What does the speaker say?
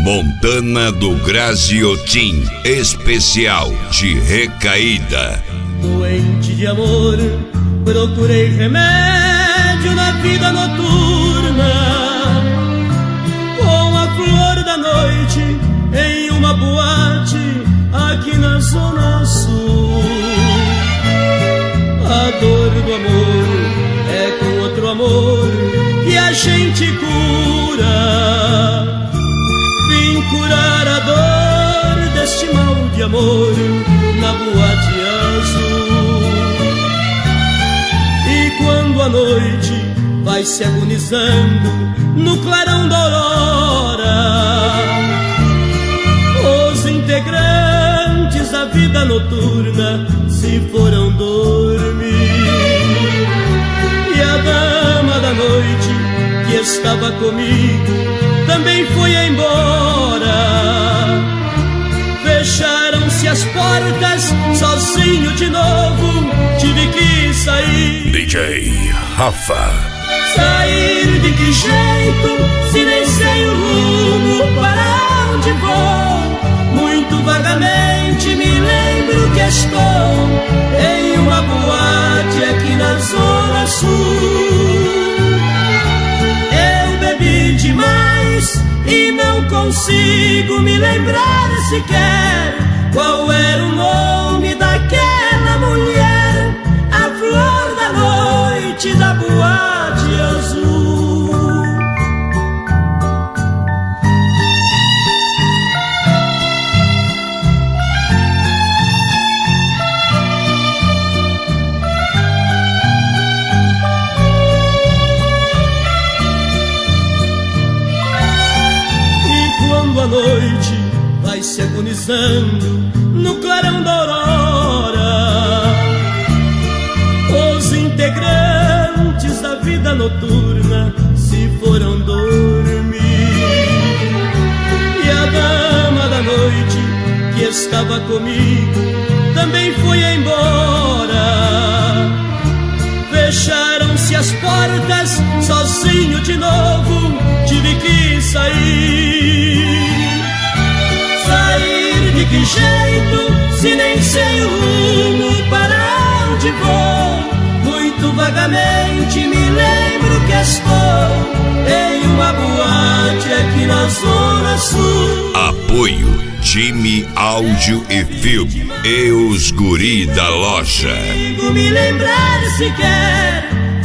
Montana do Graziotin, especial de recaída. Doente de amor, procurei remédio na vida noturna, com a flor da noite em uma boate aqui na Zona Sul. A dor do amor é com outro amor que a gente cura. Vim curar a dor deste mal de amor na boate azul. E quando a noite vai se agonizando no clarão da aurora, os integrantes da vida noturna se foram dormir. E a dama da noite que estava comigo também foi embora. Fecharam-se as portas, sozinho de novo tive que sair. DJ Rafa. Sair de que jeito, se nem sei o rumo, para onde vou? Muito vagamente me lembro que estou em uma boate aqui na Zona Sul. Eu bebi demais e não consigo me lembrar sequer qual era o nome daquela mulher, a flor da noite da boate azul. A noite vai se agonizando no clarão da aurora, os integrantes da vida noturna se foram dormir. E a dama da noite que estava comigo também foi embora. Fecharam-se as portas, sozinho de novo tive que sair. Sair de que jeito, se nem sei o rumo, para onde vou? Muito vagamente me lembro que estou em uma boate aqui na Zona Sul. Apoio Time Áudio e Filme e os guri da loja. Não consigo me lembrar sequer